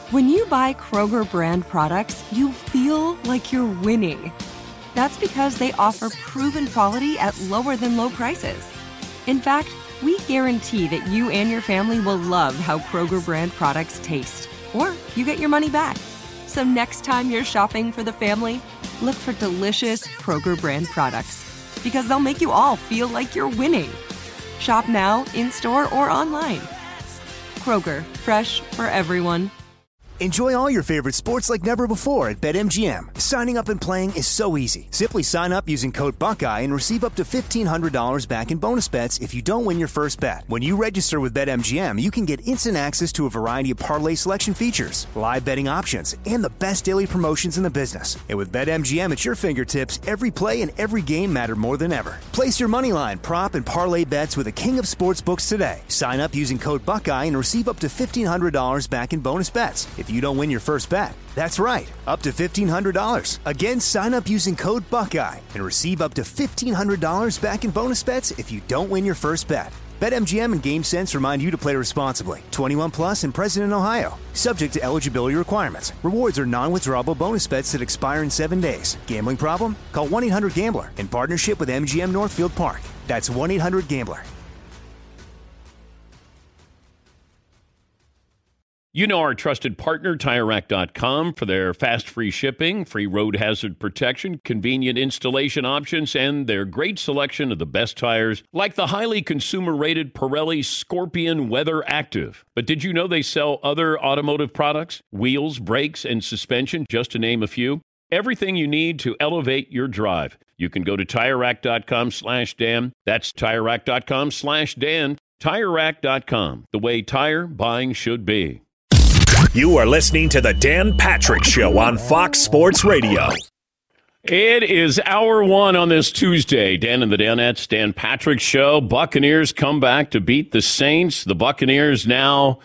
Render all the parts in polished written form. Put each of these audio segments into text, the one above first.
When you buy Kroger brand products, you feel like you're winning. That's because they offer proven quality at lower than low prices. In fact, we guarantee that you and your family will love how Kroger brand products taste, or you get your money back. So next time you're shopping for the family, look for delicious Kroger brand products, because they'll make you all feel like you're winning. Shop now, in-store, or online. Kroger, fresh for everyone. Enjoy all your favorite sports like never before at BetMGM. Signing up and playing is so easy. Simply sign up using code Buckeye and receive up to $1,500 back in bonus bets if you don't win your first bet. When you register with BetMGM, you can get instant access to a variety of parlay selection features, live betting options, and the best daily promotions in the business. And with BetMGM at your fingertips, every play and every game matter more than ever. Place your moneyline, prop, and parlay bets with the king of sportsbooks today. Sign up using code Buckeye and receive up to $1,500 back in bonus bets if you don't win your first bet. That's right, up to $1,500. Again, sign up using code Buckeye and receive up to $1,500 back in bonus bets if you don't win your first bet. BetMGM and GameSense remind you to play responsibly. 21 plus and present in Ohio. Subject to eligibility requirements. Rewards are non-withdrawable bonus bets that expire in 7 days. Gambling problem? Call 1-800-GAMBLER in partnership with MGM Northfield Park. That's 1-800-GAMBLER. You know our trusted partner, TireRack.com, for their fast, free shipping, free road hazard protection, convenient installation options, and their great selection of the best tires, like the highly consumer-rated Pirelli Scorpion Weather Active. But did you know they sell other automotive products? Wheels, brakes, and suspension, just to name a few. Everything you need to elevate your drive. You can go to TireRack.com/Dan. That's TireRack.com/Dan. TireRack.com, the way tire buying should be. You are listening to The Dan Patrick Show on Fox Sports Radio. It is hour one on this Tuesday. Dan and the Danettes, Dan Patrick Show. Buccaneers come back to beat the Saints. The Buccaneers now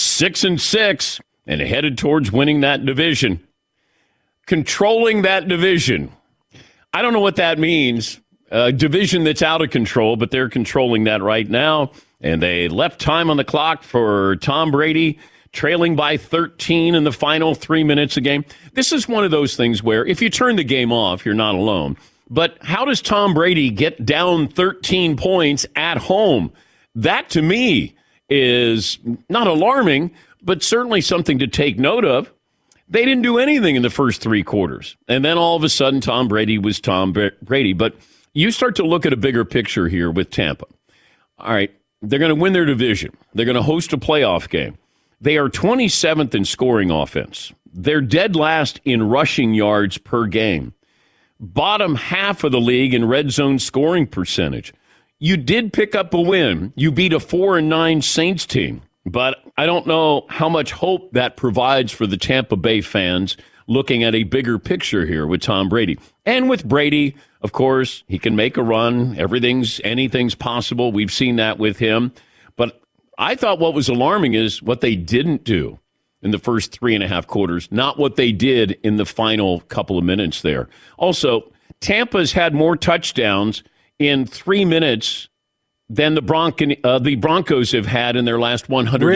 6-6 and headed towards winning that division. Controlling that division. I don't know what that means. A division that's out of control, but they're controlling that right now. And they left time on the clock for Tom Brady, trailing by 13 in the final 3 minutes of game. This is one of those things where if you turn the game off, you're not alone. But how does Tom Brady get down 13 points at home? That, to me, is not alarming, but certainly something to take note of. They didn't do anything in the first three quarters. And then all of a sudden, Tom Brady was Tom Brady. But you start to look at a bigger picture here with Tampa. All right, they're going to win their division. They're going to host a playoff game. They are 27th in scoring offense. They're dead last in rushing yards per game. Bottom half of the league in red zone scoring percentage. You did pick up a win. You beat a 4-9 Saints team. But I don't know how much hope that provides for the Tampa Bay fans looking at a bigger picture here with Tom Brady. And with Brady, of course, he can make a run. Anything's possible. We've seen that with him. But I thought what was alarming is what they didn't do in the first 3.5 quarters, not what they did in the final couple of minutes there. Also, Tampa's had more touchdowns in 3 minutes than the Broncos have had in their last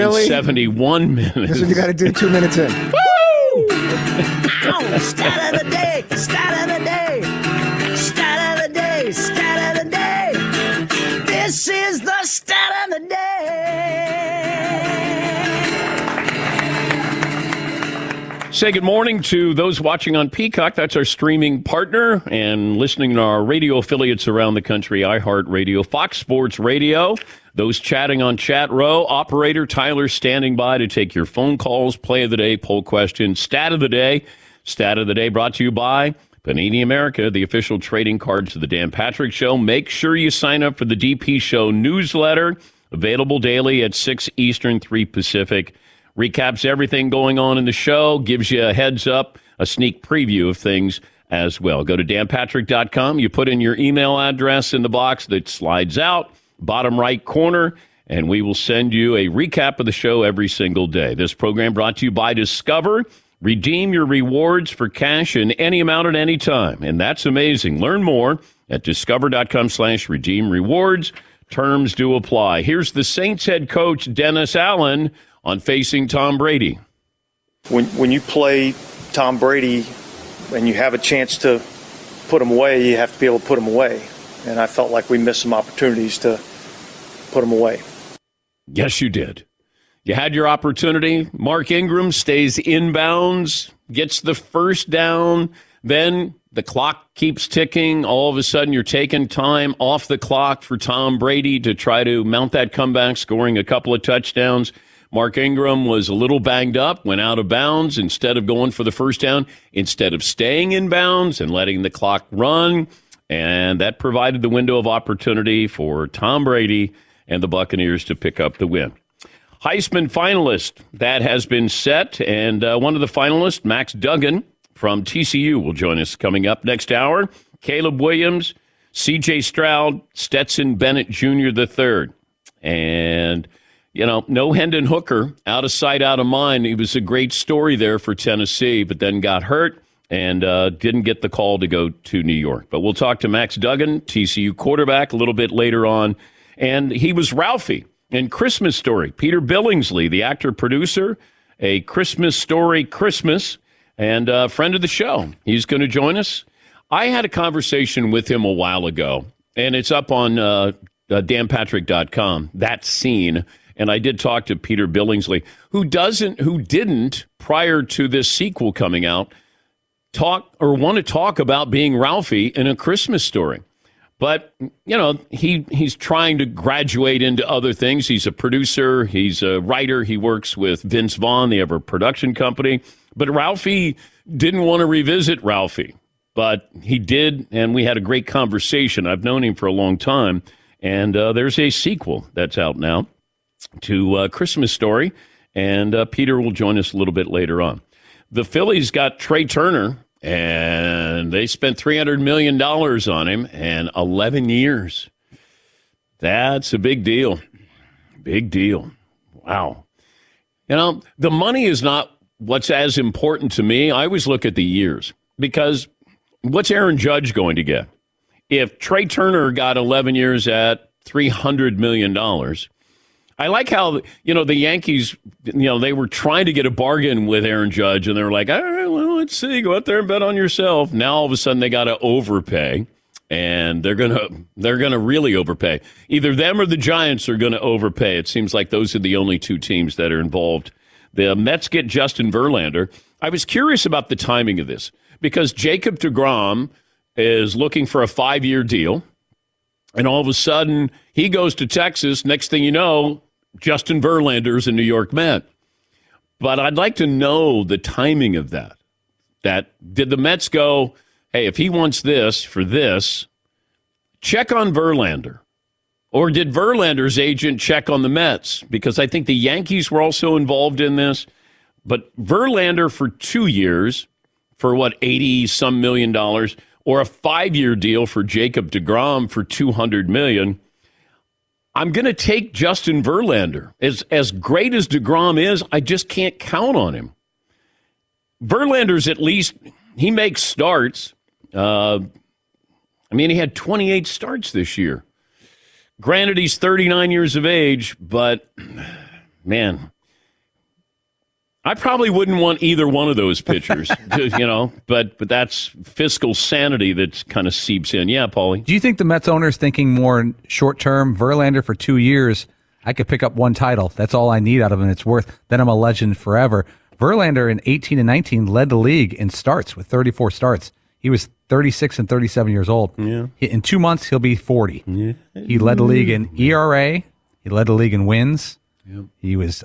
171 minutes. That's what you got to do 2 minutes in. Woo! Ow! Stat of the day! Stat of the day! Stat of the day! Stat of the day! This is the stat of the day! Say good morning to those watching on Peacock. That's our streaming partner, and listening to our radio affiliates around the country, iHeartRadio, Fox Sports Radio. Those chatting on Chat Row. Operator Tyler standing by to take your phone calls, play of the day, poll questions, stat of the day. Stat of the day brought to you by Panini America, the official trading cards of the Dan Patrick Show. Make sure you sign up for the DP Show newsletter, available daily at 6 Eastern, 3 Pacific. Recaps everything going on in the show, gives you a heads up, a sneak preview of things as well. Go to danpatrick.com. You put in your email address in the box that slides out, bottom right corner, and we will send you a recap of the show every single day. This program brought to you by Discover. Redeem your rewards for cash in any amount at any time. And that's amazing. Learn more at discover.com/redeem rewards. Terms do apply. Here's the Saints head coach, Dennis Allen, on facing Tom Brady. When you play Tom Brady and you have a chance to put him away, you have to be able to put him away. And I felt like we missed some opportunities to put him away. Yes, you did. You had your opportunity. Mark Ingram stays inbounds, gets the first down. Then the clock keeps ticking. All of a sudden, you're taking time off the clock for Tom Brady to try to mount that comeback, scoring a couple of touchdowns. Mark Ingram was a little banged up, went out of bounds instead of going for the first down, instead of staying in bounds and letting the clock run. And that provided the window of opportunity for Tom Brady and the Buccaneers to pick up the win. Heisman finalist, that has been set. And one of the finalists, Max Duggan from TCU, will join us coming up next hour. Caleb Williams, C.J. Stroud, Stetson Bennett Jr. III. And no Hendon Hooker, out of sight, out of mind. He was a great story there for Tennessee, but then got hurt and didn't get the call to go to New York. But we'll talk to Max Duggan, TCU quarterback, a little bit later on. And he was Ralphie in Christmas Story. Peter Billingsley, the actor-producer, A Christmas Story Christmas, and a friend of the show. He's going to join us. I had a conversation with him a while ago, and it's up on danpatrick.com, that scene. And I did talk to Peter Billingsley, who didn't, prior to this sequel coming out, want to talk about being Ralphie in A Christmas Story. But, he's trying to graduate into other things. He's a producer. He's a writer. He works with Vince Vaughn. They have a production company. But Ralphie didn't want to revisit Ralphie. But he did, and we had a great conversation. I've known him for a long time. And there's a sequel that's out now to Christmas Story, and Peter will join us a little bit later on. The Phillies got Trey Turner, and they spent $300 million on him, and 11 years. That's a big deal. Big deal. Wow. The money is not what's as important to me. I always look at the years, because what's Aaron Judge going to get? If Trey Turner got 11 years at $300 million, I like how, the Yankees, they were trying to get a bargain with Aaron Judge, and they were like, all right, well, let's see, go out there and bet on yourself. Now, all of a sudden, they got to overpay, and they're gonna really overpay. Either them or the Giants are going to overpay. It seems like those are the only two teams that are involved. The Mets get Justin Verlander. I was curious about the timing of this, because Jacob deGrom is looking for a 5-year deal, and all of a sudden, he goes to Texas. Next thing you know, Justin Verlander's a New York Met. But I'd like to know the timing of that. Did the Mets go, hey, if he wants this for this, check on Verlander? Or did Verlander's agent check on the Mets? Because I think the Yankees were also involved in this. But Verlander for 2 years, for what, $80-some million, or a 5-year deal for Jacob deGrom for $200 million. I'm going to take Justin Verlander. As great as deGrom is, I just can't count on him. Verlander's at least, he makes starts. He had 28 starts this year. Granted, he's 39 years of age, but, man, I probably wouldn't want either one of those pitchers, but that's fiscal sanity that kind of seeps in. Yeah, Paulie. Do you think the Mets owner's thinking more short-term? Verlander for 2 years, I could pick up one title. That's all I need out of him. It's worth, then I'm a legend forever. Verlander in 18 and 19 led the league in starts with 34 starts. He was 36 and 37 years old. Yeah. In 2 months, he'll be 40. Yeah. He led the league in ERA. He led the league in wins. Yep. He was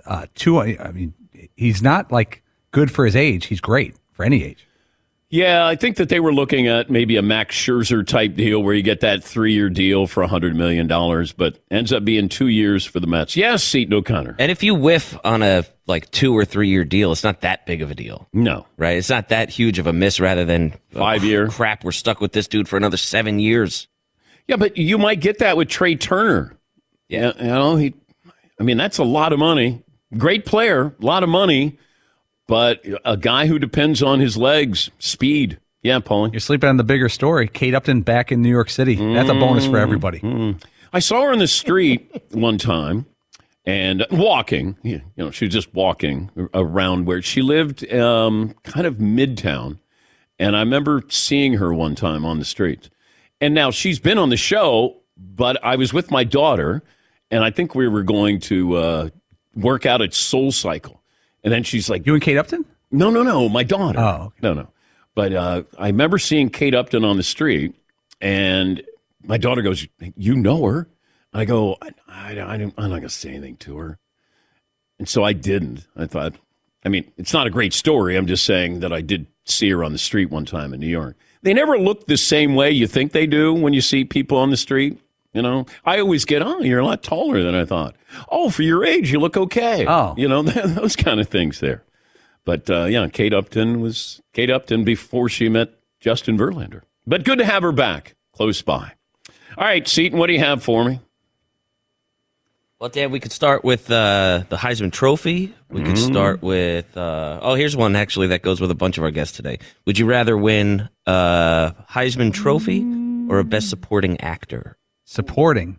he's not good for his age. He's great for any age. Yeah, I think that they were looking at maybe a Max Scherzer type deal where you get that 3-year deal for $100 million, but ends up being 2 years for the Mets. Yes, Seton O'Connor. And if you whiff on a 2 or 3 year deal, it's not that big of a deal. No. Right? It's not that huge of a miss rather than 5-year. Crap, we're stuck with this dude for another 7 years. Yeah, but you might get that with Trey Turner. Yeah. That's a lot of money. Great player, a lot of money. But a guy who depends on his legs, speed. Yeah, Paulie. You're sleeping on the bigger story. Kate Upton back in New York City. That's a bonus for everybody. I saw her on the street one time, and walking. She was just walking around where she lived, kind of midtown. And I remember seeing her one time on the street. And now she's been on the show, but I was with my daughter, and I think we were going to work out at Soul Cycle. And then she's like, You and Kate Upton? No, my daughter. Oh, okay. No. But I remember seeing Kate Upton on the street, and my daughter goes, you know her? And I go, I'm not going to say anything to her. And so I didn't. I thought, it's not a great story. I'm just saying that I did see her on the street one time in New York. They never look the same way you think they do when you see people on the street. I always get, you're a lot taller than I thought. Oh, for your age, you look okay. Oh. Those kind of things there. But, Kate Upton was Kate Upton before she met Justin Verlander. But good to have her back close by. All right, Seton, what do you have for me? Well, Dan, we could start with the Heisman Trophy. We could start with, here's one actually that goes with a bunch of our guests today. Would you rather win a Heisman Trophy or a Best Supporting Actor? Supporting.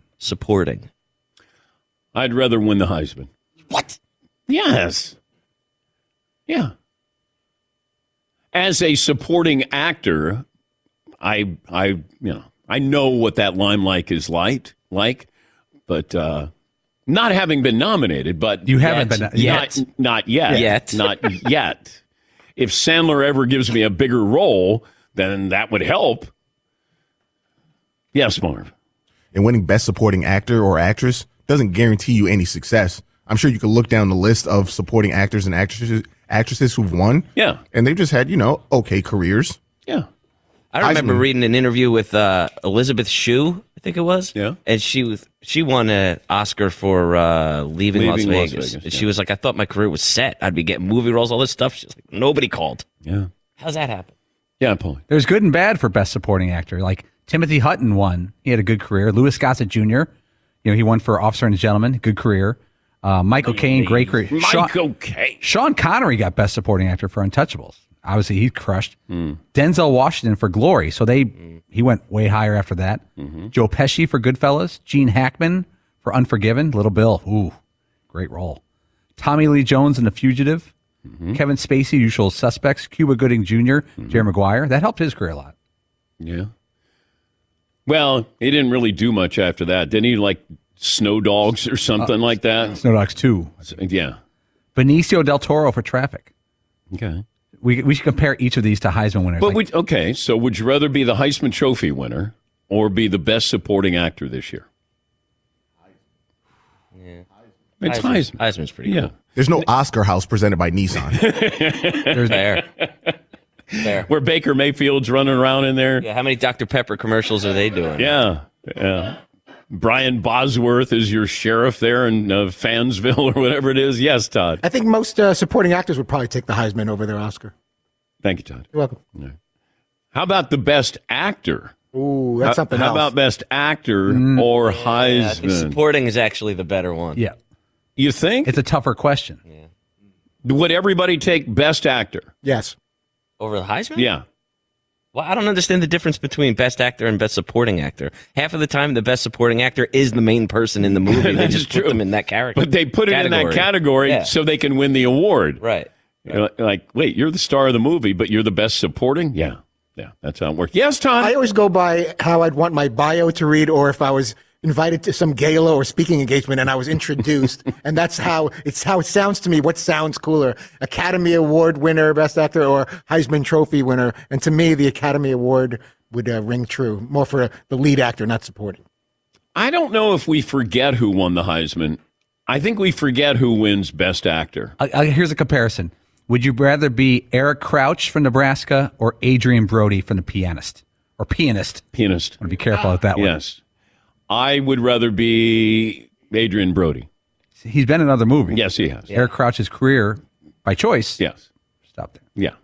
I'd rather win the Heisman. What? Yes. Yeah. As a supporting actor, I know what that limelight is like, but not having been nominated, but you haven't been yet. Not yet. Not yet. If Sandler ever gives me a bigger role, then that would help. Yes, Marv. And winning Best Supporting Actor or Actress doesn't guarantee you any success. I'm sure you could look down the list of supporting actors and actresses who've won. Yeah. And they've just had, okay careers. Yeah. I remember reading an interview with Elizabeth Shue, I think it was. Yeah. And she won an Oscar for Leaving Las Vegas. And she was like, I thought my career was set. I'd be getting movie roles, all this stuff. She's like, nobody called. Yeah. How's that happen? Yeah, Paulie. There's good and bad for Best Supporting Actor. Like Timothy Hutton won. He had a good career. Louis Gossett Jr., he won for Officer and Gentleman. Good career. Michael Caine, great career. Caine. Sean Connery got Best Supporting Actor for Untouchables. Obviously, he crushed. Denzel Washington for Glory. So he went way higher after that. Joe Pesci for Goodfellas. Gene Hackman for Unforgiven. Little Bill. Ooh, great role. Tommy Lee Jones in The Fugitive. Kevin Spacey, Usual Suspects. Cuba Gooding Jr., Jerry Maguire. That helped his career a lot. Yeah. Well, he didn't really do much after that. Didn't he, Snow Dogs or something like that? Snow Dogs 2. Yeah. Benicio del Toro for Traffic. Okay. We should compare each of these to Heisman winners. But so would you rather be the Heisman Trophy winner or be the Best Supporting Actor this year? Yeah. It's Heisman. Heisman's pretty good. There's no Oscar House presented by Nissan. Fair. Where Baker Mayfield's running around in there. Yeah, how many Dr. Pepper commercials are they doing? Yeah. Brian Bosworth is your sheriff there in Fansville or whatever it is. Yes, Todd. I think most supporting actors would probably take the Heisman over their Oscar. Thank you, Todd. You're welcome. Yeah. How about the Best Actor? Ooh, that's something else. How about Best Actor or Heisman? I think supporting is actually the better one. Yeah. You think? It's a tougher question. Yeah. Would everybody take Best Actor? Yes. Over the Heisman? Yeah. Well, I don't understand the difference between Best Actor and Best Supporting Actor. Half of the time, the Best Supporting Actor is the main person in the movie. They just put them in that character. But they put it in that category so they can win the award. Right. Wait, you're the star of the movie, but you're the Best Supporting? Yeah. Yeah, that's how it works. Yes, Todd? I always go by how I'd want my bio to read, or if I was invited to some gala or speaking engagement and I was introduced. And that's how it sounds to me. What sounds cooler? Academy Award winner, Best Actor, or Heisman Trophy winner? And to me, the Academy Award would ring true. More for the lead actor, not supporting. I don't know if we forget who won the Heisman. I think we forget who wins Best Actor. Here's a comparison. Would you rather be Eric Crouch from Nebraska or Adrian Brody from The Pianist? Or Pianist? Pianist. I want to be careful with that one. Yes. I would rather be Adrian Brody. He's been in other movies. Yes, he has. Eric Crouch's career, by choice. Yes. Stop there. Yeah.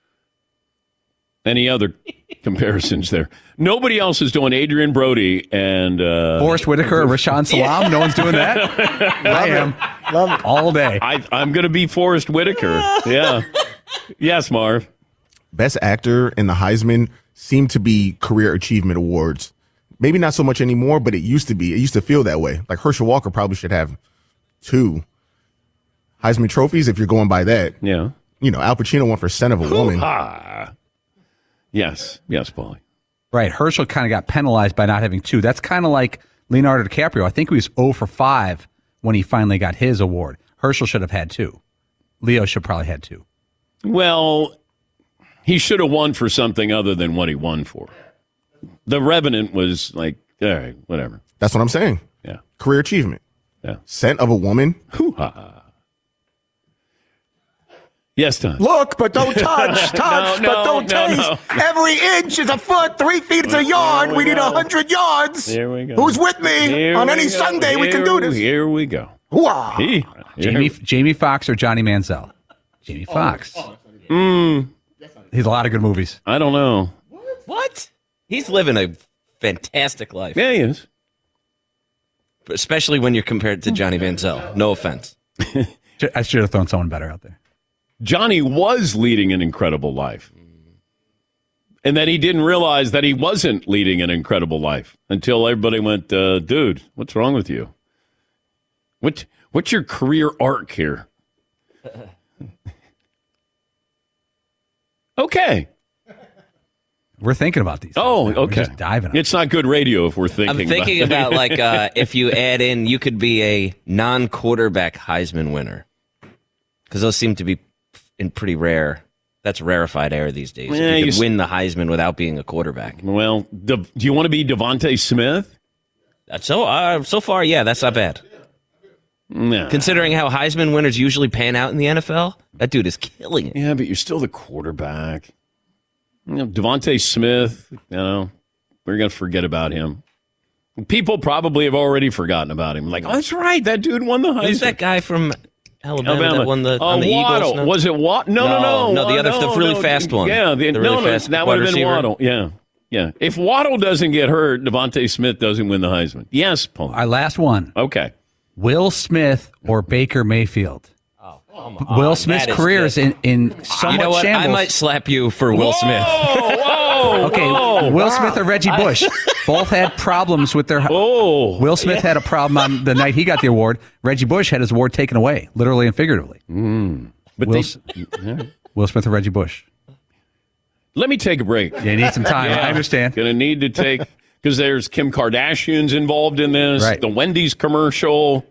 Any other comparisons there? Nobody else is doing Adrian Brody and Forrest Whitaker or Rashaan Salam. No one's doing that. I am. Love it. All day. I'm going to be Forrest Whitaker. Yeah. Yes, Marv. Best Actor and the Heisman seem to be career achievement awards. Maybe not so much anymore, but it used to be. It used to feel that way. Like Herschel Walker probably should have 2. Heisman trophies, if you're going by that. Yeah. You know, Al Pacino won for Scent of a Woman. Yes, Paulie. Right. Herschel kind of got penalized by not having 2. That's kind of like Leonardo DiCaprio. I think he was 0 for 5 when he finally got his award. Herschel should have had 2. Leo should probably had 2. Well, he should have won for something other than what he won for. The Revenant was like, all right, whatever. That's what I'm saying. Yeah. Career achievement. Yeah. Scent of a Woman. Hoo-ha. Yes, Tom. Look, but don't touch. Touch, but don't taste. Every inch is a foot. 3 feet is a yard. We need 100 yards. Here we go. Who's with me? On any Sunday, we can do this. Here we go. Wow. Jamie Foxx or Johnny Manziel? Jamie Foxx. He's a lot of good movies. I don't know. What? He's living a fantastic life. Yeah, he is. Especially when you're compared to Johnny Manziel. No offense. I should have thrown someone better out there. Johnny was leading an incredible life. And then he didn't realize that he wasn't leading an incredible life until everybody went, dude, what's wrong with you? What's your career arc here? Okay. We're thinking about these. Oh, okay. We're just diving. It's not good radio if we're thinking. I'm thinking about like if you add in, you could be a non-quarterback Heisman winner, because those seem to be in pretty rare. That's rarefied air these days. Yeah, you could win the Heisman without being a quarterback. Well, do you want to be Devontae Smith? So far, yeah, that's not bad. Nah. Considering how Heisman winners usually pan out in the NFL, that dude is killing it. Yeah, but you're still the quarterback. You know, Devontae Smith, we're going to forget about him. People probably have already forgotten about him. Like, oh, that's right, that dude won the Heisman. Who's that guy from Alabama that won the Waddle. Eagles? No? Was it Waddle? No, the really fast one. Yeah, fast that would have been Waddle. Yeah. If Waddle doesn't get hurt, Devontae Smith doesn't win the Heisman. Yes, Paul. Our last one. Okay. Will Smith or Baker Mayfield? Oh, come on. Will Smith's career is in somewhat You know what? shambles. I might slap you for Will Smith. Okay, Will Smith or Reggie Bush? Both had problems with their... Will Smith had a problem on the night he got the award. Reggie Bush had his award taken away, literally and figuratively. But Will Smith or Reggie Bush? Let me take a break. You need some time. I understand. Going to need to take... Because there's Kim Kardashian's involved in this. Right. The Wendy's commercial.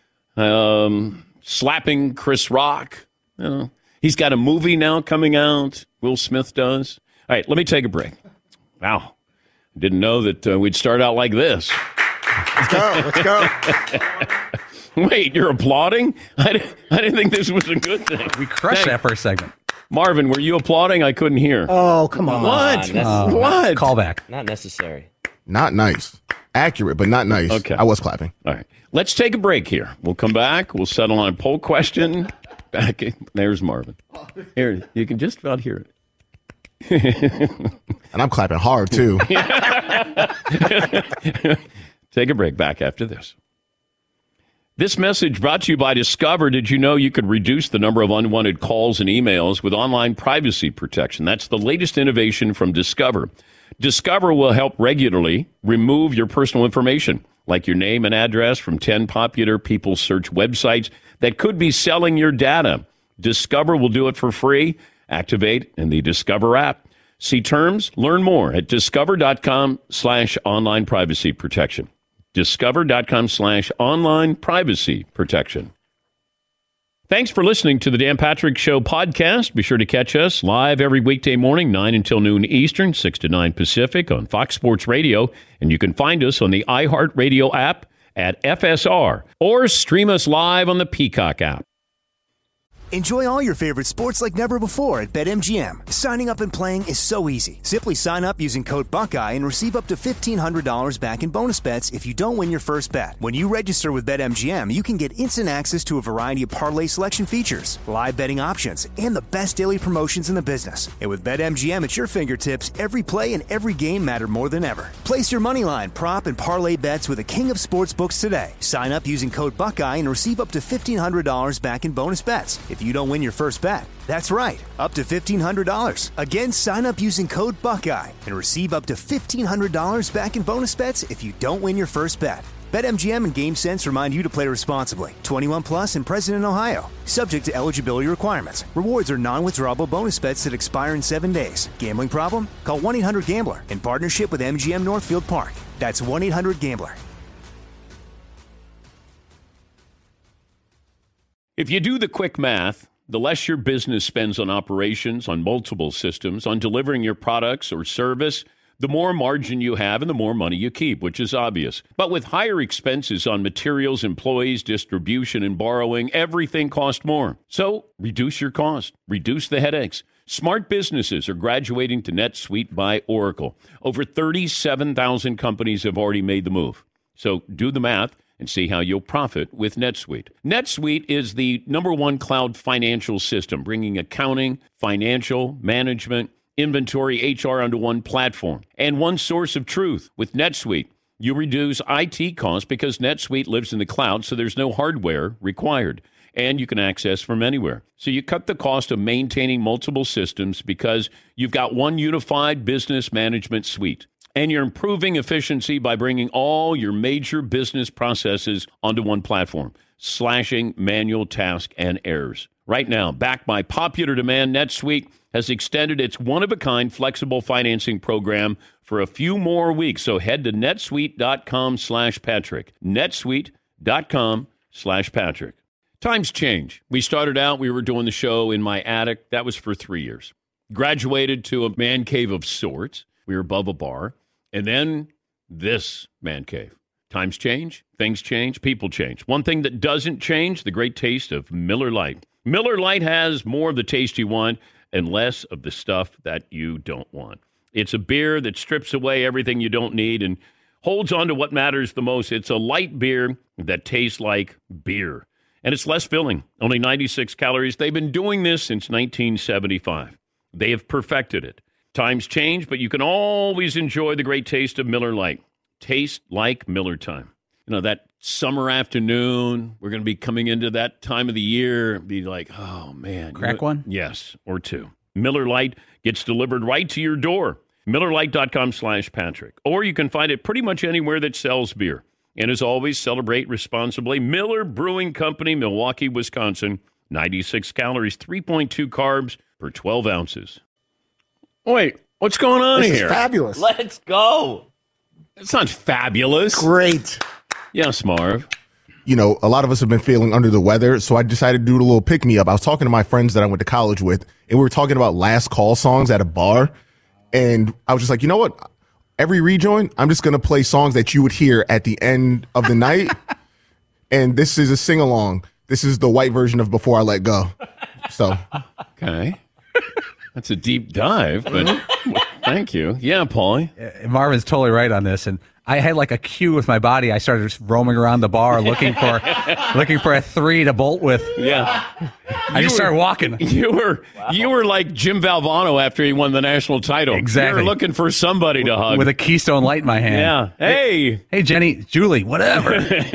Slapping Chris Rock. He's got a movie now coming out. Will Smith does. All right, let me take a break. Wow. Didn't know that we'd start out like this. Let's go. Wait, you're applauding? I didn't think this was a good thing. We crushed that first segment. Marvin, were you applauding? I couldn't hear. Oh, come on. What? What? Call back. Not necessary. Not nice. Accurate, but not nice. Okay. I was clapping. All right. Let's take a break here. We'll come back. We'll settle on a poll question. Back. There's Marvin. Here, you can just about hear it. And I'm clapping hard, too. Take a break. Back after this. This message brought to you by Discover. Did you know you could reduce the number of unwanted calls and emails with online privacy protection? That's the latest innovation from Discover. Discover will help regularly remove your personal information, like your name and address, from 10 popular people search websites that could be selling your data. Discover will do it for free. Activate in the Discover app. See terms, learn more at discover.com/online privacy protection. Discover.com/online privacy protection. Thanks for listening to the Dan Patrick Show podcast. Be sure to catch us live every weekday morning, 9 until noon Eastern, 6 to 9 Pacific on Fox Sports Radio. And you can find us on the iHeartRadio app at FSR or stream us live on the Peacock app. Enjoy all your favorite sports like never before at BetMGM. Signing up and playing is so easy. Simply sign up using code Buckeye and receive up to $1,500 back in bonus bets if you don't win your first bet. When you register with BetMGM, you can get instant access to a variety of parlay selection features, live betting options, and the best daily promotions in the business. And with BetMGM at your fingertips, every play and every game matter more than ever. Place your moneyline, prop, and parlay bets with the king of sportsbooks today. Sign up using code Buckeye and receive up to $1,500 back in bonus bets if you don't win your first bet. That's right, up to $1,500. Again, sign up using code Buckeye and receive up to $1,500 back in bonus bets if you don't win your first bet. BetMGM and GameSense remind you to play responsibly. 21 plus and present in Ohio. Subject to eligibility requirements. Rewards are non-withdrawable bonus bets that expire in 7 days. Gambling problem? Call 1-800-GAMBLER in partnership with MGM Northfield Park. That's 1-800-GAMBLER. If you do the quick math, the less your business spends on operations, on multiple systems, on delivering your products or service, the more margin you have and the more money you keep, which is obvious. But with higher expenses on materials, employees, distribution, and borrowing, everything costs more. So reduce your cost. Reduce the headaches. Smart businesses are graduating to NetSuite by Oracle. Over 37,000 companies have already made the move. So do the math and see how you'll profit with NetSuite. NetSuite is the #1 cloud financial system, bringing accounting, financial, management, inventory, HR onto one platform and one source of truth. With NetSuite, you reduce IT costs because NetSuite lives in the cloud, so there's no hardware required, and you can access from anywhere. So you cut the cost of maintaining multiple systems because you've got one unified business management suite. And you're improving efficiency by bringing all your major business processes onto one platform, slashing manual tasks and errors. Right now, backed by popular demand, NetSuite has extended its one-of-a-kind flexible financing program for a few more weeks. So head to netsuite.com/Patrick. netsuite.com/Patrick. Times change. We started out, we were doing the show in my attic. That was for 3 years. Graduated to a man cave of sorts. We were above a bar. And then this man cave. Times change, things change, people change. One thing that doesn't change, the great taste of Miller Lite. Miller Lite has more of the taste you want and less of the stuff that you don't want. It's a beer that strips away everything you don't need and holds on to what matters the most. It's a light beer that tastes like beer. And it's less filling, only 96 calories. They've been doing this since 1975. They have perfected it. Times change, but you can always enjoy the great taste of Miller Lite. Taste like Miller time. You know, that summer afternoon, we're going to be coming into that time of the year, be like, oh, man. Crack one? Yes, or two. Miller Lite gets delivered right to your door. MillerLite.com/Patrick. Or you can find it pretty much anywhere that sells beer. And as always, celebrate responsibly. Miller Brewing Company, Milwaukee, Wisconsin. 96 calories, 3.2 carbs per 12 ounces. Wait, what's going on This here? is fabulous. Let's go. It's not fabulous. Great. Yes, Marv. You know, a lot of us have been feeling under the weather, so I decided to do a little pick-me-up. I was talking to my friends that I went to college with, and we were talking about last call songs at a bar, and I was just like, you know what? Every rejoin, I'm just going to play songs that you would hear at the end of the night, and this is a sing-along. This is the white version of Before I Let Go. So, okay. That's a deep dive, but thank you. Yeah, Paulie. Marvin's totally right on this, and I had like a cue with my body. I started just roaming around the bar looking for a 3 to bolt with. Yeah, I just started walking. You were like Jim Valvano after he won the national title. Exactly. You were looking for somebody to hug with a Keystone Light in my hand. Yeah. Hey, Jenny, Julie, whatever.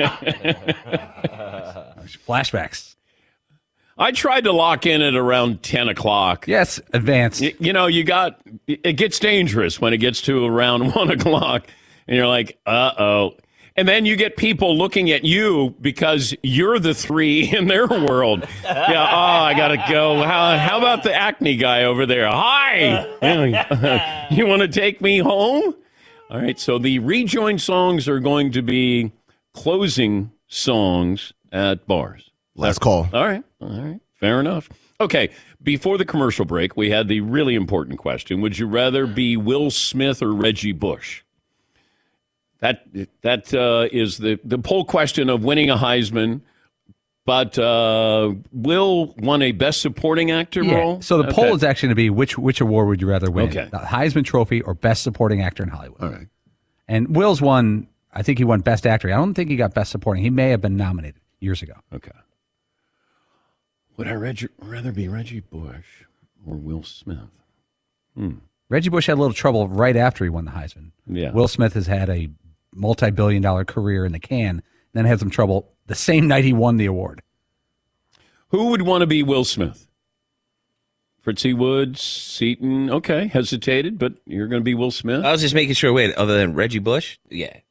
Flashbacks. I tried to lock in at around 10 o'clock. Yes, advanced. You know, it gets dangerous when it gets to around 1 o'clock, and you're like, uh-oh. And then you get people looking at you because you're the 3 in their world. Yeah, I got to go. How about the acne guy over there? Hi. You want to take me home? All right, so the rejoin songs are going to be closing songs at bars. Last call. All right. Fair enough. Okay. Before the commercial break, we had the really important question. Would you rather be Will Smith or Reggie Bush? That is the poll question of winning a Heisman. But Will won a Best Supporting Actor role? So the poll is actually going to be which award would you rather win? Okay. The Heisman Trophy or Best Supporting Actor in Hollywood. All right. And Will's won, I think he won Best Actor. I don't think he got Best Supporting. He may have been nominated years ago. Okay. Would I rather be Reggie Bush or Will Smith? Reggie Bush had a little trouble right after he won the Heisman. Yeah. Will Smith has had a multi-billion-dollar career in the can, then had some trouble the same night he won the award. Who would want to be Will Smith? Fritzy Woods, Seaton. Okay, hesitated, but you're going to be Will Smith? I was just making sure. Wait, other than Reggie Bush? Yeah.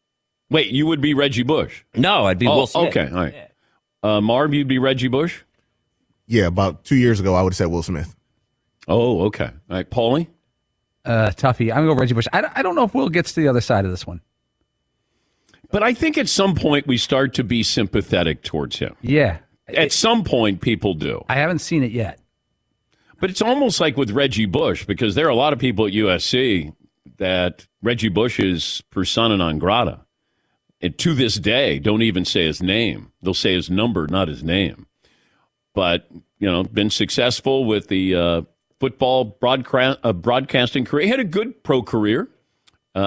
Wait, you would be Reggie Bush? No, I'd be Will Smith. Okay, all right. Marv, you'd be Reggie Bush? Yeah, about 2 years ago, I would have said Will Smith. Oh, okay. All right, Paulie? Toughie. I'm going to go Reggie Bush. I don't know if Will gets to the other side of this one. But I think at some point we start to be sympathetic towards him. Yeah. At some point, people do. I haven't seen it yet. But it's almost like with Reggie Bush, because there are a lot of people at USC that Reggie Bush is persona non grata. And to this day, don't even say his name. They'll say his number, not his name. But, been successful with the football broadcasting career. He had a good pro career. He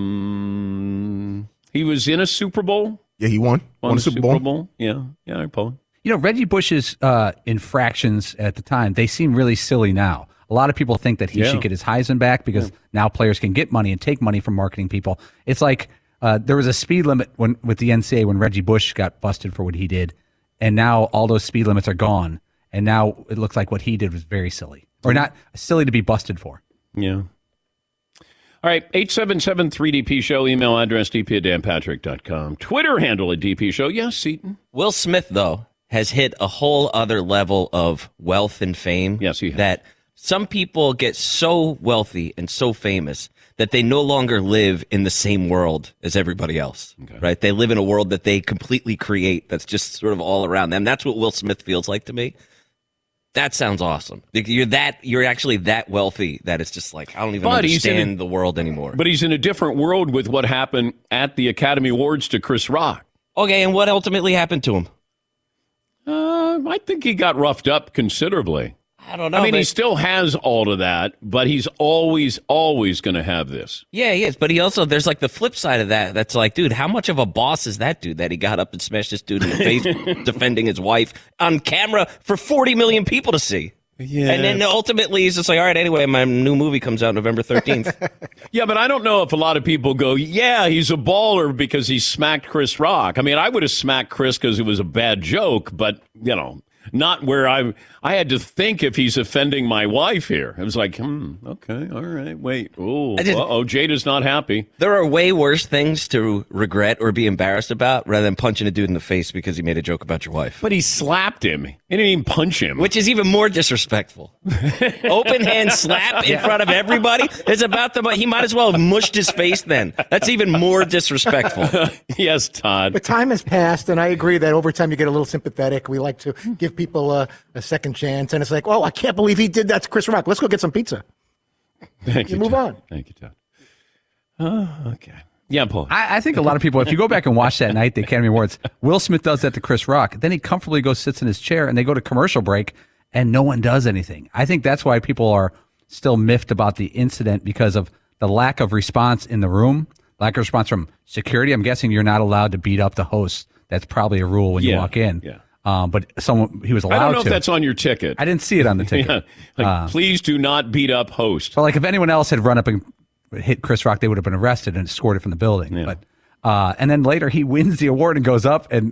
was in a Super Bowl. Yeah, he won a Super Bowl. Yeah, Paul. Reggie Bush's infractions at the time, they seem really silly now. A lot of people think that he should get his Heisman back because now players can get money and take money from marketing people. It's like there was a speed limit with the NCAA when Reggie Bush got busted for what he did, and now all those speed limits are gone, and now it looks like what he did was very silly. Or not silly to be busted for. Yeah. All right, 877-3DP-SHOW, email address dp@danpatrick.com, Twitter handle at DP Show. Yes, Seton? Will Smith, though, has hit a whole other level of wealth and fame. Yes, he has. That some people get so wealthy and so famous that they no longer live in the same world as everybody else, right? They live in a world that they completely create that's just sort of all around them. That's what Will Smith feels like to me. That sounds awesome. You're actually that wealthy that it's just like, I don't even understand the world anymore. But he's in a different world with what happened at the Academy Awards to Chris Rock. Okay, and what ultimately happened to him? I think he got roughed up considerably. I don't know. I mean, he still has all of that, but he's always going to have this. Yeah, he is. But he also, there's like the flip side of that. That's like, dude, how much of a boss is that dude that he got up and smashed this dude in the face defending his wife on camera for 40 million people to see? Yeah. And then ultimately he's just like, all right, anyway, my new movie comes out November 13th. Yeah, but I don't know if a lot of people go, yeah, he's a baller because he smacked Chris Rock. I mean, I would have smacked Chris because it was a bad joke, but, not where I had to think if he's offending my wife here. It was like, okay, all right, wait. Oh, Jada's not happy. There are way worse things to regret or be embarrassed about rather than punching a dude in the face because he made a joke about your wife. But he slapped him. He didn't even punch him. Which is even more disrespectful. Open hand slap in front of everybody is about he might as well have mushed his face then. That's even more disrespectful. Yes, Todd. But time has passed, and I agree that over time you get a little sympathetic. We like to give people a second chance, and it's like, oh, I can't believe he did that to Chris Rock. Let's go get some pizza. Thank you. Move on. Thank you, Todd. Okay. Yeah, Paul. I think a lot of people, if you go back and watch that night, the Academy Awards, Will Smith does that to Chris Rock. Then he comfortably goes, sits in his chair, and they go to commercial break, and no one does anything. I think that's why people are still miffed about the incident because of the lack of response in the room, lack of response from security. I'm guessing you're not allowed to beat up the host. That's probably a rule when you walk in. Yeah. But he was allowed to. I don't know if that's on your ticket. I didn't see it on the ticket. Please do not beat up host. But if anyone else had run up and hit Chris Rock, they would have been arrested and escorted from the building. Yeah. But and then later he wins the award and goes up, and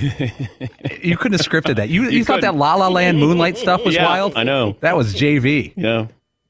you couldn't have scripted that. You thought that La La Land Moonlight stuff was wild? I know. That was JV. Yeah.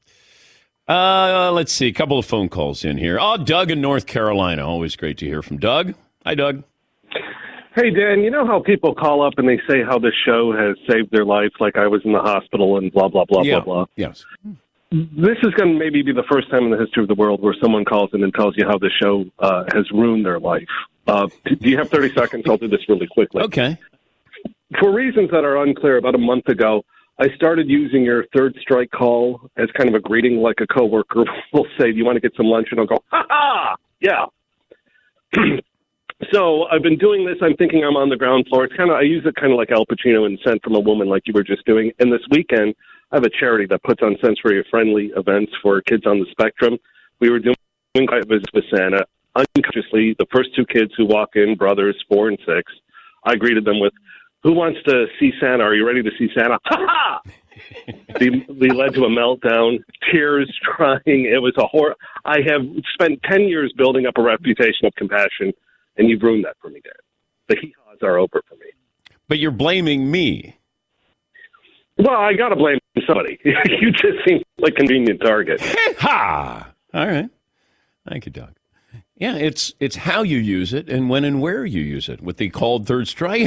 Let's see. A couple of phone calls in here. Doug in North Carolina. Always great to hear from Doug. Hi, Doug. Hey, Dan, you know how people call up and they say how this show has saved their life, like I was in the hospital and blah, blah, blah, blah, blah. Yes. This is going to maybe be the first time in the history of the world where someone calls in and tells you how the show has ruined their life. Do you have 30 seconds? I'll do this really quickly. Okay. For reasons that are unclear, about a month ago, I started using your third strike call as kind of a greeting, like a coworker will say, do you want to get some lunch? And I'll go, ha-ha, yeah. So I've been doing this. I'm thinking I'm on the ground floor. I use it kind of like Al Pacino in Sent from a Woman, like you were just doing. And this weekend, I have a charity that puts on sensory-friendly events for kids on the spectrum. We were doing a visit with Santa. Unconsciously, the first two kids who walk in, brothers, 4 and 6, I greeted them with, who wants to see Santa? Are you ready to see Santa? Ha-ha! They led to a meltdown, tears, crying. It was a horror. I have spent 10 years building up a reputation of compassion, and you've ruined that for me, Dan. The hee-haws are over for me. But you're blaming me. Well, I got to blame somebody. You just seem like a convenient target. Ha! All right. Thank you, Doug. Yeah, it's how you use it and when and where you use it with the called third strike.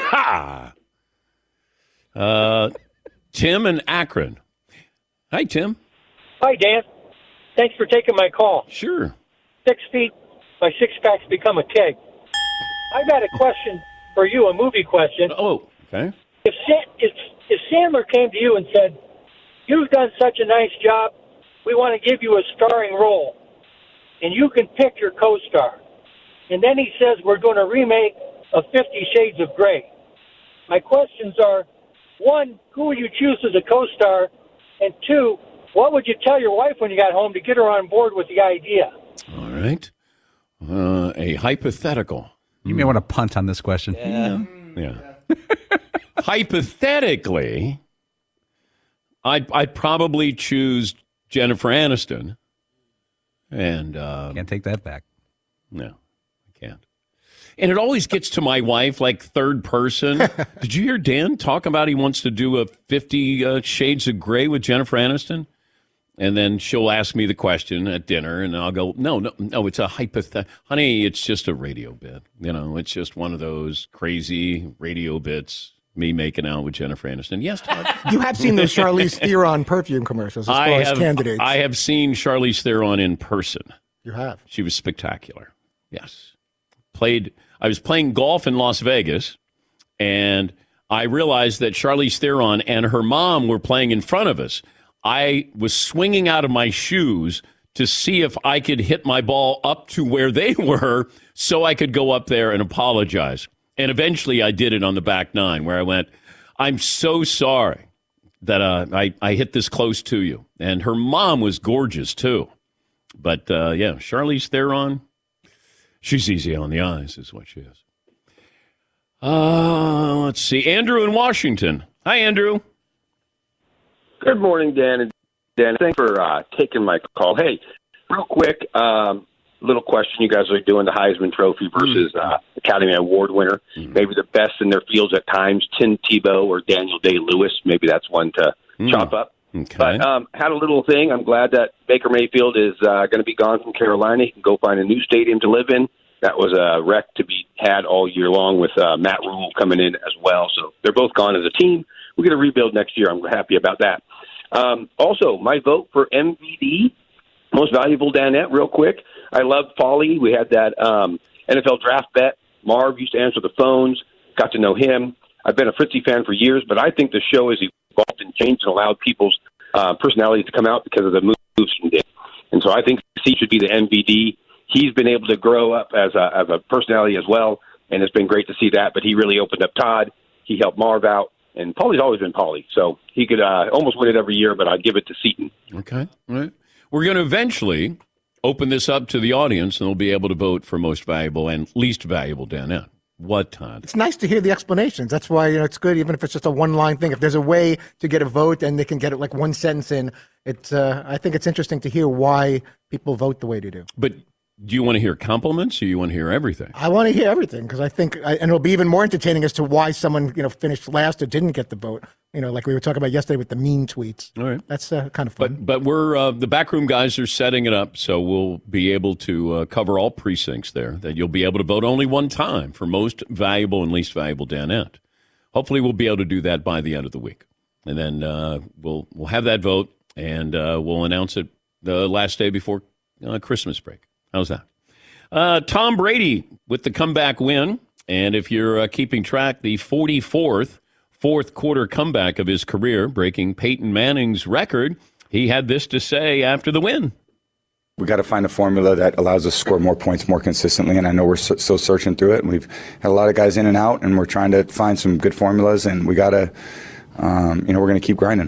Tim in Akron. Hi, Tim. Hi, Dan. Thanks for taking my call. Sure. 6 feet, my six-pack's become a keg. I've got a question for you, a movie question. Oh, okay. If Sandler came to you and said, "You've done such a nice job, we want to give you a starring role, and you can pick your co-star," and then he says, "We're going to remake of 50 Shades of Grey." My questions are, one, who would you choose as a co-star? And two, what would you tell your wife when you got home to get her on board with the idea? All right. A hypothetical. You may want to punt on this question. Yeah. Hypothetically, I'd probably choose Jennifer Aniston. And can't take that back. No, I can't. And it always gets to my wife like third person. Did you hear Dan talk about he wants to do a 50 Shades of Grey with Jennifer Aniston? And then she'll ask me the question at dinner, and I'll go, no, it's a hypothetical. Honey, it's just a radio bit. It's just one of those crazy radio bits, me making out with Jennifer Aniston. Yes, Todd. You have seen those Charlize Theron perfume commercials as far as candidates. I have seen Charlize Theron in person. You have. She was spectacular. Yes. I was playing golf in Las Vegas, and I realized that Charlize Theron and her mom were playing in front of us. I was swinging out of my shoes to see if I could hit my ball up to where they were so I could go up there and apologize. And eventually I did it on the back nine where I went, "I'm so sorry that I hit this close to you." And her mom was gorgeous, too. But, yeah, Charlize Theron, she's easy on the eyes is what she is. Let's see. Andrew in Washington. Hi, Andrew. Good morning, Dan. And Dan, thanks for taking my call. Hey, real quick, little question. You guys are doing the Heisman Trophy versus Academy Award winner. Maybe the best in their fields at times, Tim Tebow or Daniel Day-Lewis. Maybe that's one to chop up. Okay. But had a little thing. I'm glad that Baker Mayfield is going to be gone from Carolina. He can go find a new stadium to live in. That was a wreck to be had all year long with Matt Rule coming in as well. So they're both gone as a team. We're going to rebuild next year. I'm happy about that. Also, my vote for MVD, most valuable Danette, real quick. I love Paulie. We had that NFL draft bet. Marv used to answer the phones, got to know him. I've been a Fritzy fan for years, but I think the show has evolved and changed and allowed people's personalities to come out because of the moves he did. And so I think he should be the MVD. He's been able to grow up as a personality as well, and it's been great to see that. But he really opened up Todd. He helped Marv out. And Paulie's always been Paulie, so he could almost win it every year, but I'd give it to Seton. Okay. All right. We're going to eventually open this up to the audience, and they'll be able to vote for most valuable and least valuable Danette. What, Todd? It's nice to hear the explanations. That's why it's good, even if it's just a one-line thing. If there's a way to get a vote and they can get it like one sentence in, I think it's interesting to hear why people vote the way they do. But do you want to hear compliments or you want to hear everything? I want to hear everything because I think, and it'll be even more entertaining as to why someone finished last or didn't get the vote. Like we were talking about yesterday with the mean tweets. All right, that's kind of fun. But we're the backroom guys are setting it up, so we'll be able to cover all precincts there. That you'll be able to vote only one time for most valuable and least valuable Danette. Hopefully, we'll be able to do that by the end of the week, and then we'll have that vote and we'll announce it the last day before Christmas break. How's that? Tom Brady with the comeback win. And if you're keeping track, the 44th fourth quarter comeback of his career, breaking Peyton Manning's record. He had this to say after the win. We got to find a formula that allows us to score more points more consistently. And I know we're still searching through it. And we've had a lot of guys in and out, and we're trying to find some good formulas. And we got to, we're going to keep grinding.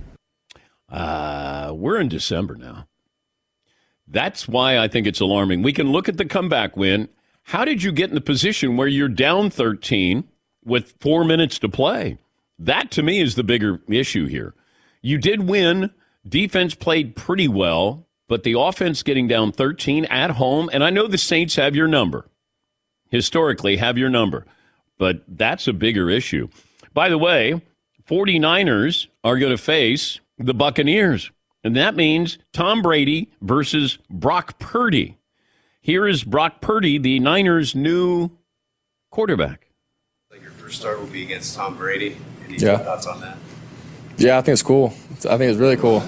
We're in December now. That's why I think it's alarming. We can look at the comeback win. How did you get in the position where you're down 13 with 4 minutes to play? That, to me, is the bigger issue here. You did win. Defense played pretty well, but the offense getting down 13 at home, and I know the Saints have your number. Historically, have your number. But that's a bigger issue. By the way, 49ers are going to face the Buccaneers. And that means Tom Brady versus Brock Purdy. Here is Brock Purdy, the Niners' new quarterback. Like your first start will be against Tom Brady. Any Yeah. thoughts on that? Yeah, I think it's cool. I think it's really cool.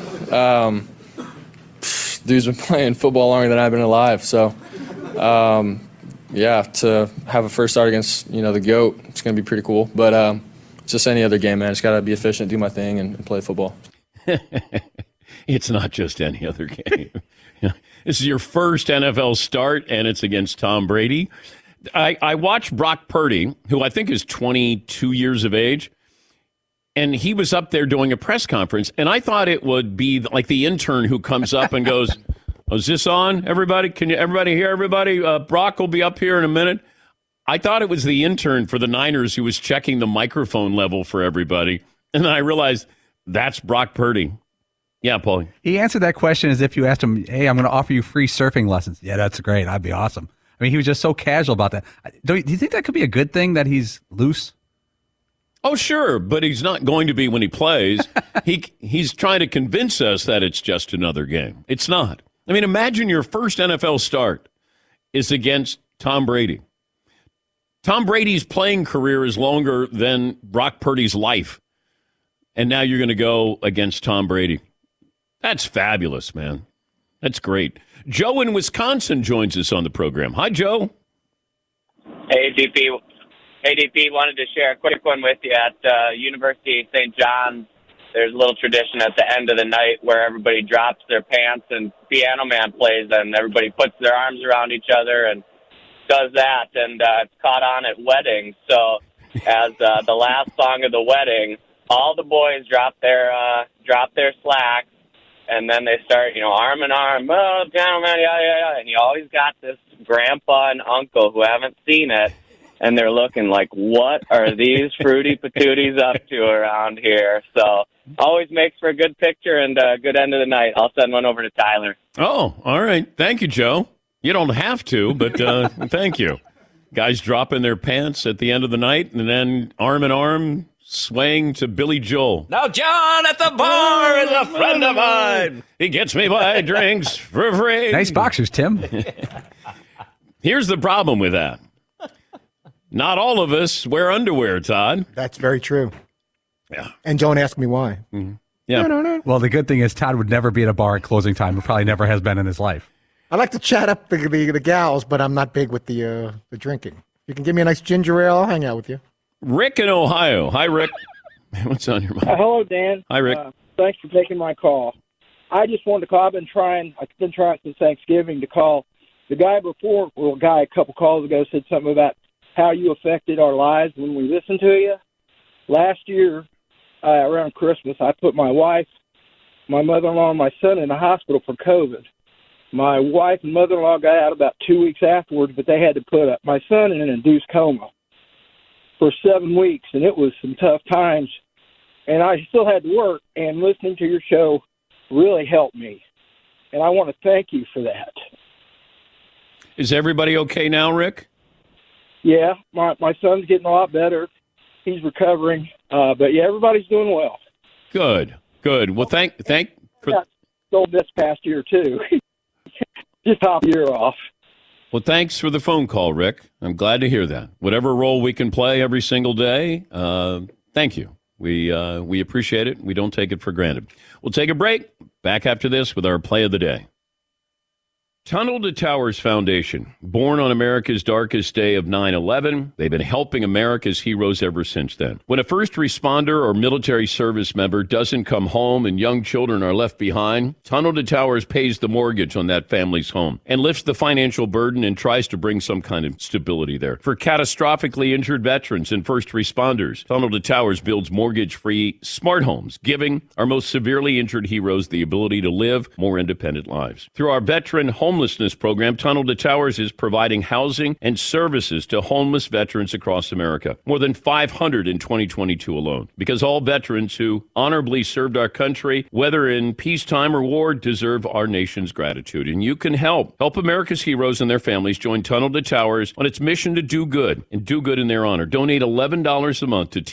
Dude's been playing football longer than I've been alive, so yeah, to have a first start against the GOAT, it's going to be pretty cool. But it's just any other game, man. Just got to be efficient, do my thing, and play football. It's not just any other game. This is your first NFL start, and it's against Tom Brady. I watched Brock Purdy, who I think is 22 years of age, and he was up there doing a press conference, and I thought it would be like the intern who comes up and goes, "Oh, is this on, everybody? Can you everybody hear everybody? Brock will be up here in a minute." I thought it was the intern for the Niners who was checking the microphone level for everybody, and then I realized that's Brock Purdy. Yeah, Paulie. He answered that question as if you asked him, "Hey, I'm going to offer you free surfing lessons." Yeah, that's great. That'd be awesome. I mean, he was just so casual about that. Do you think that could be a good thing that he's loose? Oh, sure, but he's not going to be when he plays. He's trying to convince us that it's just another game. It's not. I mean, imagine your first NFL start is against Tom Brady. Tom Brady's playing career is longer than Brock Purdy's life. And now you're going to go against Tom Brady. That's fabulous, man. That's great. Joe in Wisconsin joins us on the program. Hi, Joe. Hey, DP. Hey, DP, wanted to share a quick one with you. At University of St. John's, there's a little tradition at the end of the night where everybody drops their pants and Piano Man plays, and everybody puts their arms around each other and does that, and it's caught on at weddings. So as the last song of the wedding, all the boys drop their slacks, and then they start, arm in arm, oh, Piano Man, yeah. And you always got this grandpa and uncle who haven't seen it, and they're looking like, what are these fruity patooties up to around here? So always makes for a good picture and a good end of the night. I'll send one over to Tyler. Oh, all right. Thank you, Joe. You don't have to, but thank you. Guys dropping their pants at the end of the night and then arm in arm swaying to Billy Joel. Now John at the bar is a friend of mine. He gets me by drinks for free. Nice boxers, Tim. Here's the problem with that. Not all of us wear underwear, Todd. That's very true. Yeah. And don't ask me why. Mm-hmm. Yeah. No. Well, the good thing is Todd would never be at a bar at closing time. He probably never has been in his life. I like to chat up the gals, but I'm not big with the drinking. You can give me a nice ginger ale, I'll hang out with you. Rick in Ohio. Hi, Rick. What's on your mind? Hello, Dan. Hi, Rick. Thanks for taking my call. I just wanted to call. I've been trying since Thanksgiving to call. The guy before, a couple calls ago said something about how you affected our lives when we listened to you. Last year, around Christmas, I put my wife, my mother-in-law, and my son in the hospital for COVID. My wife and mother-in-law got out about 2 weeks afterwards, but they had to put my son in an induced coma for 7 weeks, and it was some tough times. And I still had to work, and listening to your show really helped me. And I want to thank you for that. Is everybody okay now, Rick? Yeah, my son's getting a lot better. He's recovering. But, yeah, everybody's doing well. Good. Well, thank for... Yeah, so this past year, too. Just top year off. Well, thanks for the phone call, Rick. I'm glad to hear that. Whatever role we can play every single day, thank you. We appreciate it. We don't take it for granted. We'll take a break. Back after this with our play of the day. Tunnel to Towers Foundation, born on America's darkest day of 9/11, they've been helping America's heroes ever since then. When a first responder or military service member doesn't come home and young children are left behind, Tunnel to Towers pays the mortgage on that family's home and lifts the financial burden and tries to bring some kind of stability there. For catastrophically injured veterans and first responders, Tunnel to Towers builds mortgage-free smart homes, giving our most severely injured heroes the ability to live more independent lives. Through our veteran homelessness program, Tunnel to Towers is providing housing and services to homeless veterans across America. More than 500 in 2022 alone. Because all veterans who honorably served our country, whether in peacetime or war, deserve our nation's gratitude. And you can help. Help America's heroes and their families join Tunnel to Towers on its mission to do good and do good in their honor. Donate $11 a month to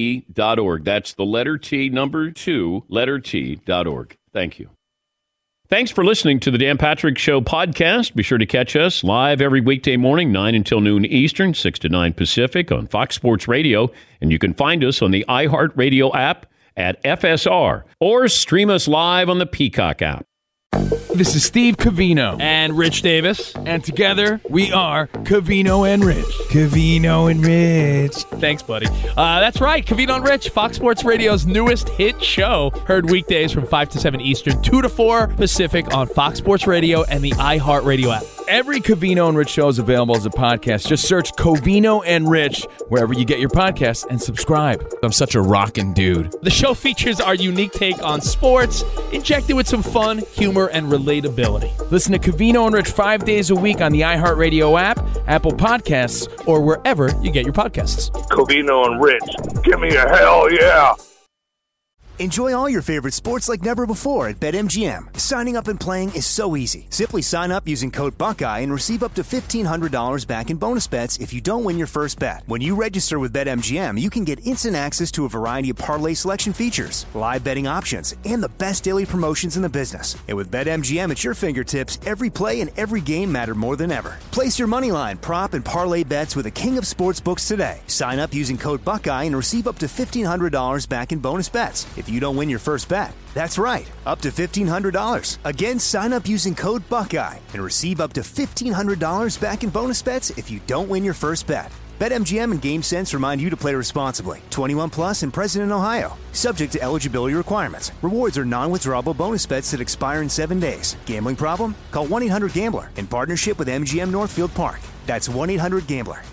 T2T.org. That's the letter T, number 2, letter T.org. Thank you. Thanks for listening to the Dan Patrick Show podcast. Be sure to catch us live every weekday morning, 9 until noon Eastern, 6 to 9 Pacific on Fox Sports Radio. And you can find us on the iHeartRadio app at FSR or stream us live on the Peacock app. This is Steve Covino and Rich Davis, and together we are Covino and Rich. Covino and Rich. Thanks, buddy. That's right, Covino and Rich, Fox Sports Radio's newest hit show. Heard weekdays from 5 to 7 Eastern, 2 to 4 Pacific on Fox Sports Radio and the iHeartRadio app. Every Covino and Rich show is available as a podcast. Just search Covino and Rich wherever you get your podcasts and subscribe. I'm such a rockin' dude. The show features our unique take on sports, injected with some fun, humor, and relatability. Listen to Covino and Rich 5 days a week on the iHeartRadio app, Apple Podcasts, or wherever you get your podcasts. Covino and Rich, give me a hell yeah. Enjoy all your favorite sports like never before at BetMGM. Signing up and playing is so easy. Simply sign up using code Buckeye and receive up to $1,500 back in bonus bets if you don't win your first bet. When you register with BetMGM, you can get instant access to a variety of parlay selection features, live betting options, and the best daily promotions in the business. And with BetMGM at your fingertips, every play and every game matter more than ever. Place your moneyline, prop, and parlay bets with the king of sportsbooks today. Sign up using code Buckeye and receive up to $1,500 back in bonus bets if you don't win your first bet. That's right, up to $1,500. Again, sign up using code Buckeye and receive up to $1,500 back in bonus bets if you don't win your first bet. BetMGM and GameSense remind you to play responsibly. 21 plus and present in Ohio. Subject to eligibility requirements. Rewards are non-withdrawable bonus bets that expire in 7 days. Gambling problem? Call 1-800-GAMBLER in partnership with MGM Northfield Park. That's 1-800-GAMBLER.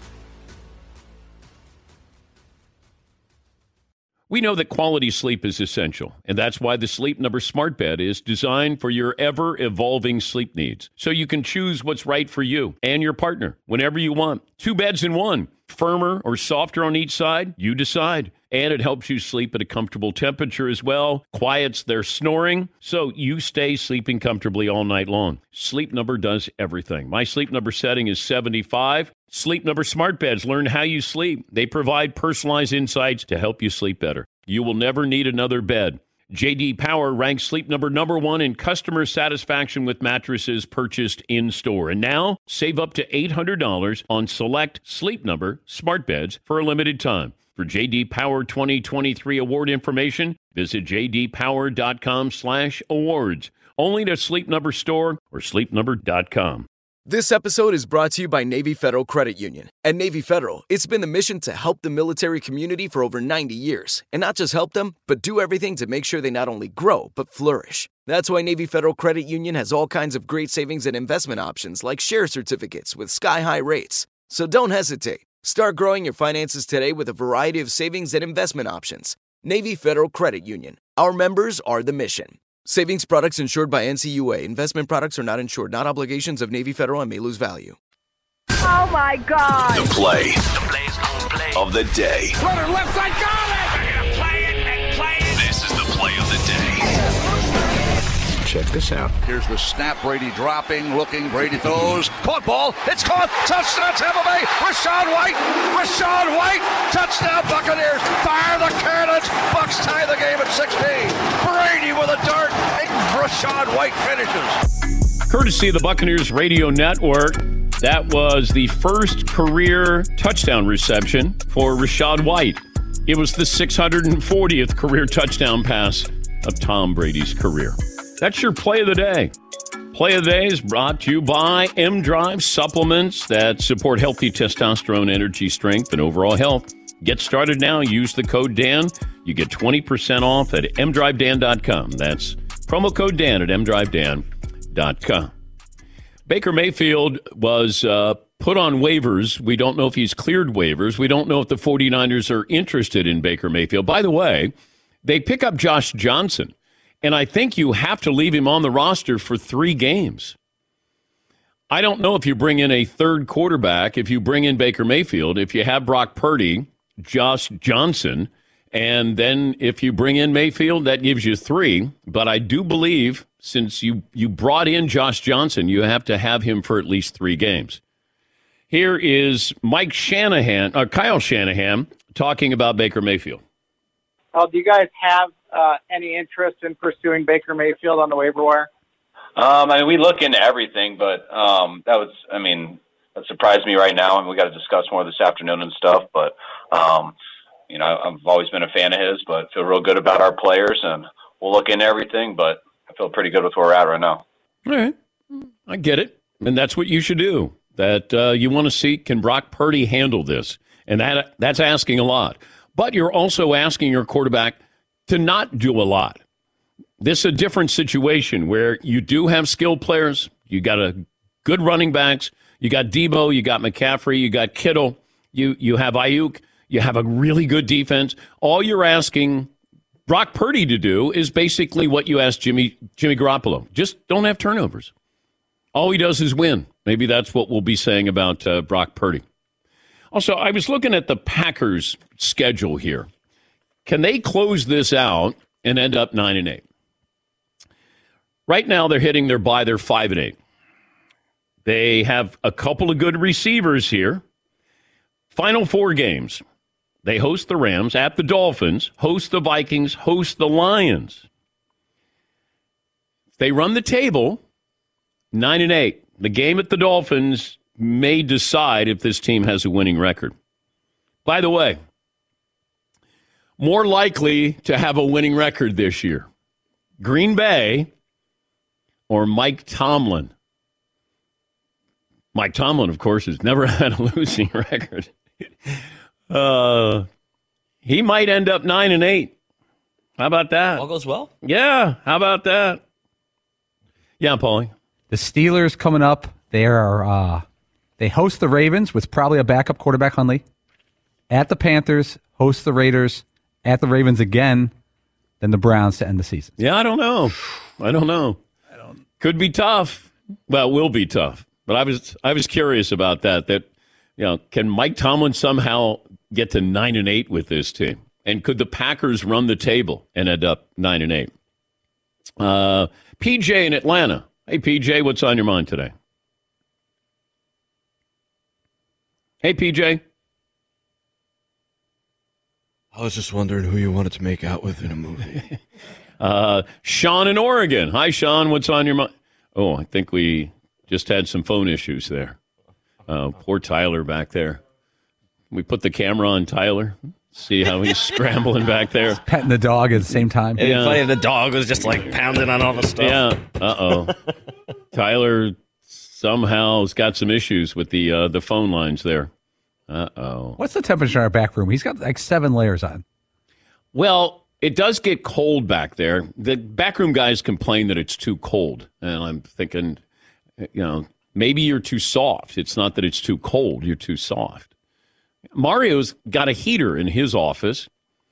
We know that quality sleep is essential, and that's why the Sleep Number Smart Bed is designed for your ever-evolving sleep needs, so you can choose what's right for you and your partner whenever you want. 2 beds in one, firmer or softer on each side, you decide. And it helps you sleep at a comfortable temperature as well, quiets their snoring, so you stay sleeping comfortably all night long. Sleep Number does everything. My Sleep Number setting is 75. Sleep Number Smart Beds learn how you sleep. They provide personalized insights to help you sleep better. You will never need another bed. J.D. Power ranks Sleep Number #1 in customer satisfaction with mattresses purchased in-store. And now, save up to $800 on select Sleep Number Smart Beds for a limited time. For J.D. Power 2023 award information, visit jdpower.com/awards. Only to Sleep Number store or sleepnumber.com. This episode is brought to you by Navy Federal Credit Union. At Navy Federal, it's been the mission to help the military community for over 90 years. And not just help them, but do everything to make sure they not only grow, but flourish. That's why Navy Federal Credit Union has all kinds of great savings and investment options like share certificates with sky-high rates. So don't hesitate. Start growing your finances today with a variety of savings and investment options. Navy Federal Credit Union. Our members are the mission. Savings products insured by NCUA. Investment products are not insured, not obligations of Navy Federal and may lose value. Oh, my God. The play of the day. Runner left side, got it! They're going to play it and play it. This is the play of the day. Check this out. Here's the snap. Brady dropping, looking. Brady throws. Caught ball. It's caught. Touchdown, Tampa Bay. Rachaad White. Rachaad White. Touchdown, Buccaneers. Fire the cannons. Bucs tie the game at 16. Brady with a dart. Rachaad White finishes. Courtesy of the Buccaneers Radio Network, that was the first career touchdown reception for Rachaad White. It was the 640th career touchdown pass of Tom Brady's career. That's your play of the day. Play of the day is brought to you by M-Drive supplements that support healthy testosterone, energy, strength, and overall health. Get started now. Use the code DAN. You get 20% off at mdrivedan.com. That's promo code DAN at mdrivedan.com. Baker Mayfield was put on waivers. We don't know if he's cleared waivers. We don't know if the 49ers are interested in Baker Mayfield. By the way, they pick up Josh Johnson. And I think you have to leave him on the roster for 3 games. I don't know if you bring in a third quarterback, if you bring in Baker Mayfield, if you have Brock Purdy, Josh Johnson, and then if you bring in Mayfield, that gives you 3. But I do believe since you brought in Josh Johnson, you have to have him for at least 3 games. Here is Kyle Shanahan, talking about Baker Mayfield. Do you guys have any interest in pursuing Baker Mayfield on the waiver wire? We look into everything, but that surprised me right now, and we got to discuss more this afternoon and stuff. But I've always been a fan of his, but feel real good about our players, and we'll look into everything. But I feel pretty good with where we're at right now. All right, I get it, and that's what you should do. That you want to see, can Brock Purdy handle this? And that's asking a lot. But you're also asking your quarterback to not do a lot. This is a different situation where you do have skilled players. You got a good running backs. You got Debo. You got McCaffrey. You got Kittle. You have Ayuk. You have a really good defense. All you're asking Brock Purdy to do is basically what you asked Jimmy Garoppolo. Just don't have turnovers. All he does is win. Maybe that's what we'll be saying about Brock Purdy. Also, I was looking at the Packers' schedule here. Can they close this out and end up 9-8? Right now, they're hitting their bye. They're 5-8. They have a couple of good receivers here. Final 4 games. They host the Rams, at the Dolphins, host the Vikings, host the Lions. They run the table, 9-8. The game at the Dolphins may decide if this team has a winning record. By the way, more likely to have a winning record this year, Green Bay or Mike Tomlin. Mike Tomlin, of course, has never had a losing record. He might end up 9-8. How about that? All goes well? Yeah, how about that? Yeah, Paulie. The Steelers coming up. They host the Ravens with probably a backup quarterback, Hundley. At the Panthers, host the Raiders. At the Ravens again, then the Browns to end the season. Yeah, I don't know. Could be tough. Well, will be tough. But I was curious about that. That can Mike Tomlin somehow get to 9-8 with this team? And could the Packers run the table and end up 9-8? PJ in Atlanta. Hey, PJ, what's on your mind today? Hey, PJ. I was just wondering who you wanted to make out with in a movie. Sean in Oregon. Hi, Sean. What's on your mind? Oh, I think we just had some phone issues there. Poor Tyler back there. We put the camera on Tyler. See how he's scrambling back there. Petting the dog at the same time. It'd be funny if the dog was just like pounding on all the stuff. Yeah. Uh-oh. Tyler somehow has got some issues with the phone lines there. Uh-oh. What's the temperature in our back room? He's got like 7 layers on. Well, it does get cold back there. The backroom guys complain that it's too cold. And I'm thinking, maybe you're too soft. It's not that it's too cold. You're too soft. Mario's got a heater in his office.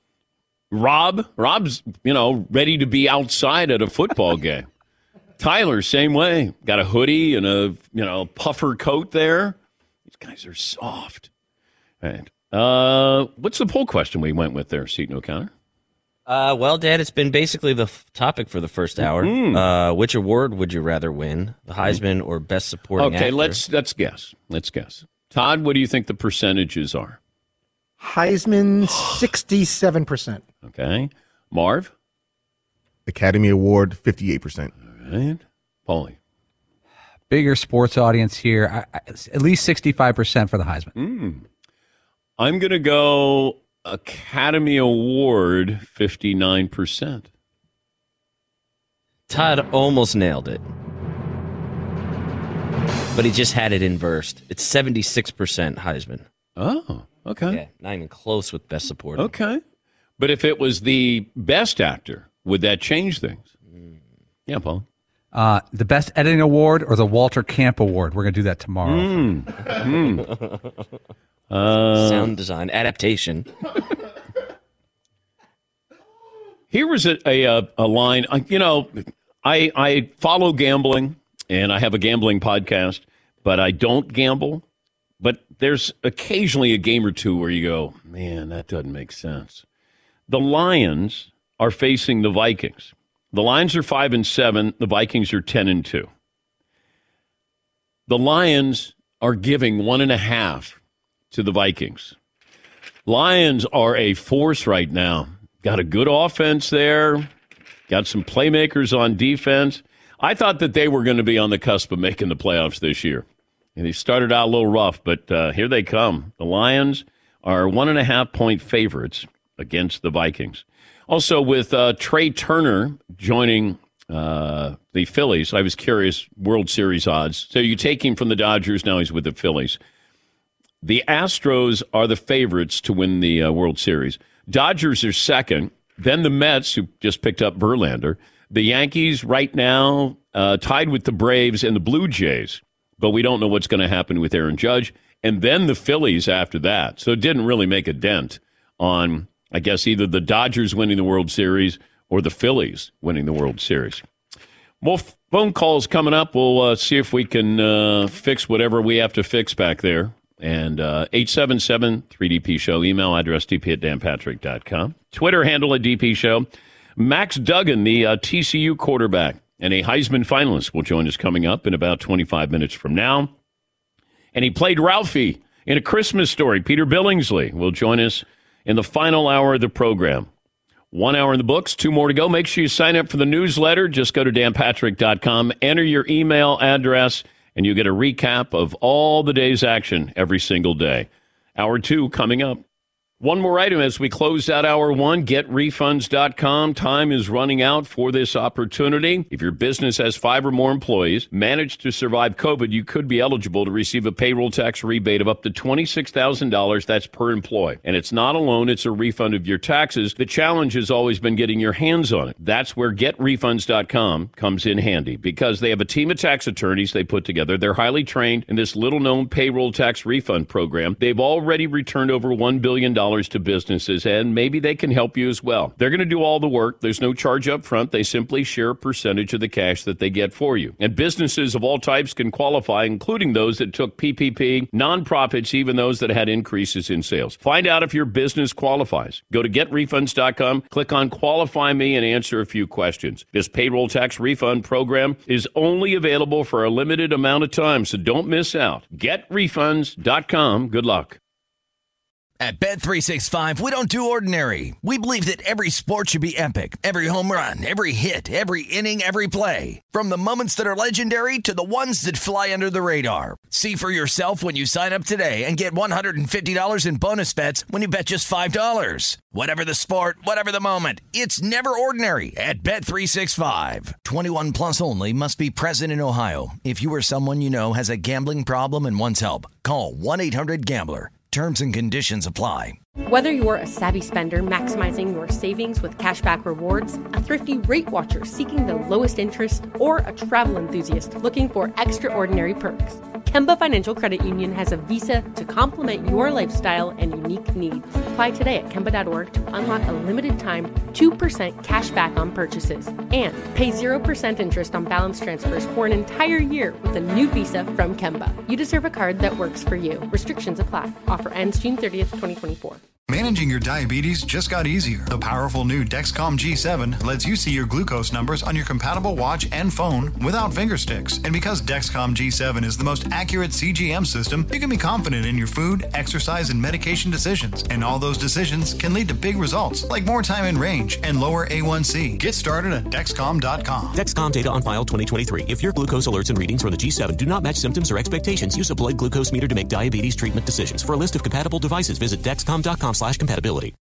Rob's, ready to be outside at a football game. Tyler, same way. Got a hoodie and a puffer coat there. These guys are soft. All right. What's the poll question we went with there, Seton O'Connor? Well, Dad, it's been basically the topic for the first hour. Which award would you rather win, the Heisman or Best Supporting Actor? Okay, let's guess. Let's guess. Todd, what do you think the percentages are? Heisman, 67%. Okay. Marv? Academy Award, 58%. All right. Paulie? Bigger sports audience here. At least 65% for the Heisman. I'm going to go Academy Award, 59%. Todd almost nailed it. But he just had it inversed. It's 76% Heisman. Oh, okay. Yeah, not even close with Best Supporting. Okay. But if it was the Best Actor, would that change things? Yeah, Paul. The Best Editing Award or the Walter Camp Award. We're going to do that tomorrow. Sound design, adaptation. Here was a line. I follow gambling. And I have a gambling podcast, but I don't gamble. But there's occasionally a game or two where you go, man, that doesn't make sense. The Lions are facing the Vikings. The Lions are 5-7. The Vikings are 10-2. The Lions are giving 1.5 to the Vikings. Lions are a force right now. Got a good offense there. Got some playmakers on defense. I thought that they were going to be on the cusp of making the playoffs this year. And they started out a little rough, but here they come. The Lions are 1.5-point favorites against the Vikings. Also, with Trey Turner joining the Phillies, I was curious, World Series odds. So you take him from the Dodgers, now he's with the Phillies. The Astros are the favorites to win the World Series. Dodgers are second, then the Mets, who just picked up Verlander. The Yankees right now tied with the Braves and the Blue Jays, but we don't know what's going to happen with Aaron Judge. And then the Phillies after that. So it didn't really make a dent on, I guess, either the Dodgers winning the World Series or the Phillies winning the World Series. More phone calls coming up. We'll see if we can fix whatever we have to fix back there. And 877-3DP Show. Email address dp@danpatrick.com. Twitter handle at DP Show. Max Duggan, the TCU quarterback and a Heisman finalist, will join us coming up in about 25 minutes from now. And he played Ralphie in A Christmas Story. Peter Billingsley will join us in the final hour of the program. 1 hour in the books, 2 more to go. Make sure you sign up for the newsletter. Just go to danpatrick.com, enter your email address, and you get a recap of all the day's action every single day. Hour 2 coming up. One more item as we close out hour 1, getrefunds.com. Time is running out for this opportunity. If your business has 5 or more employees, managed to survive COVID, you could be eligible to receive a payroll tax rebate of up to $26,000. That's per employee. And it's not a loan, it's a refund of your taxes. The challenge has always been getting your hands on it. That's where getrefunds.com comes in handy because they have a team of tax attorneys they put together. They're highly trained in this little-known payroll tax refund program. They've already returned over $1 billion to businesses, and maybe they can help you as well. They're going to do all the work. There's no charge up front. They simply share a percentage of the cash that they get for you. And businesses of all types can qualify, including those that took PPP, nonprofits, even those that had increases in sales. Find out if your business qualifies. Go to getrefunds.com, click on Qualify Me, and answer a few questions. This payroll tax refund program is only available for a limited amount of time, so don't miss out. Getrefunds.com. Good luck. At Bet365, we don't do ordinary. We believe that every sport should be epic. Every home run, every hit, every inning, every play. From the moments that are legendary to the ones that fly under the radar. See for yourself when you sign up today and get $150 in bonus bets when you bet just $5. Whatever the sport, whatever the moment, it's never ordinary at Bet365. 21 plus only. Must be present in Ohio. If you or someone you know has a gambling problem and wants help, call 1-800-GAMBLER. Terms and conditions apply. Whether you're a savvy spender maximizing your savings with cashback rewards, a thrifty rate watcher seeking the lowest interest, or a travel enthusiast looking for extraordinary perks, Kemba Financial Credit Union has a visa to complement your lifestyle and unique needs. Apply today at Kemba.org to unlock a limited-time 2% cash back on purchases and pay 0% interest on balance transfers for an entire year with a new visa from Kemba. You deserve a card that works for you. Restrictions apply. Offer ends June 30th, 2024. Managing your diabetes just got easier. The powerful new Dexcom G7 lets you see your glucose numbers on your compatible watch and phone without finger sticks. And because Dexcom G7 is the most accurate CGM system, you can be confident in your food, exercise, and medication decisions. And all those decisions can lead to big results, like more time in range and lower A1C. Get started at Dexcom.com. Dexcom data on file 2023. If your glucose alerts and readings from the G7 do not match symptoms or expectations, use a blood glucose meter to make diabetes treatment decisions. For a list of compatible devices, visit Dexcom.com/compatibility.